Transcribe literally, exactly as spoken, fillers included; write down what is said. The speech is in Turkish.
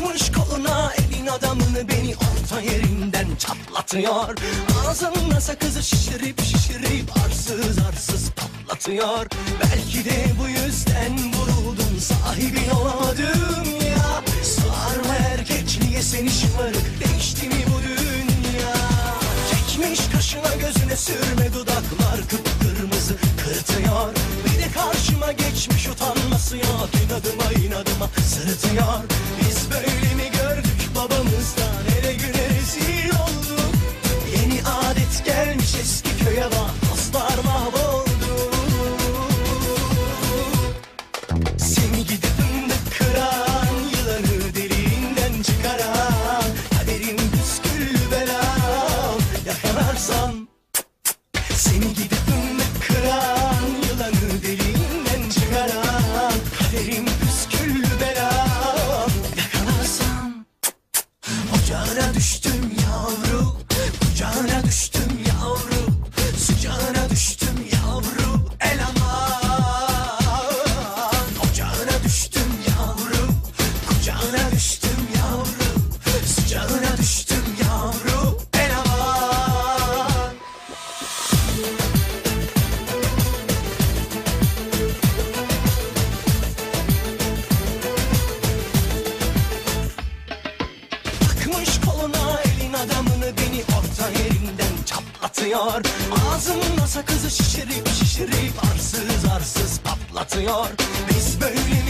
Takmış koluna elin adamını, beni orta yerinden çatlatıyor. Ağzımda sakızı şişirip şişirip arsız arsız patlatıyor. Belki de bu yüzden vuruldum, sahibin olamadım ya. Sarma erkekliğe seni şımarık, değişti mi bu dünya? Çekmiş kaşına gözüne sürme, dudaklar kıpkırmızı kırıtıyor. Bir de karşıma geçmiş utanması yok, inadıma inadıma sırıtıyor. Biz böyle mi gördük babamızdan, ele güne rezil olduk. Yeni adet gelmiş eski köye bak, dostlar mahvoldu. Seni gidip fındık kıran, yılanı deliğinden çıkaran, kaderin püsküllü belam yakalarsam. Seni gidip fındık kıran, yılanı deliğinden çıkaran, kaderin püsküllü belam yakalarsam. Ocağına düştüm yavru, kucağına düştüm yavru, sıcağına düştüm yavru, el aman. Ocağına düştüm yavru, kucağına düştüm yavru, sıcağına düştüm yavru, el aman. Takmış koluna elin adamını, beni orta yerinden çatlatıyor. Ağzımda sakızı şişirip şişirip arsız arsız patlatıyor. Biz böyle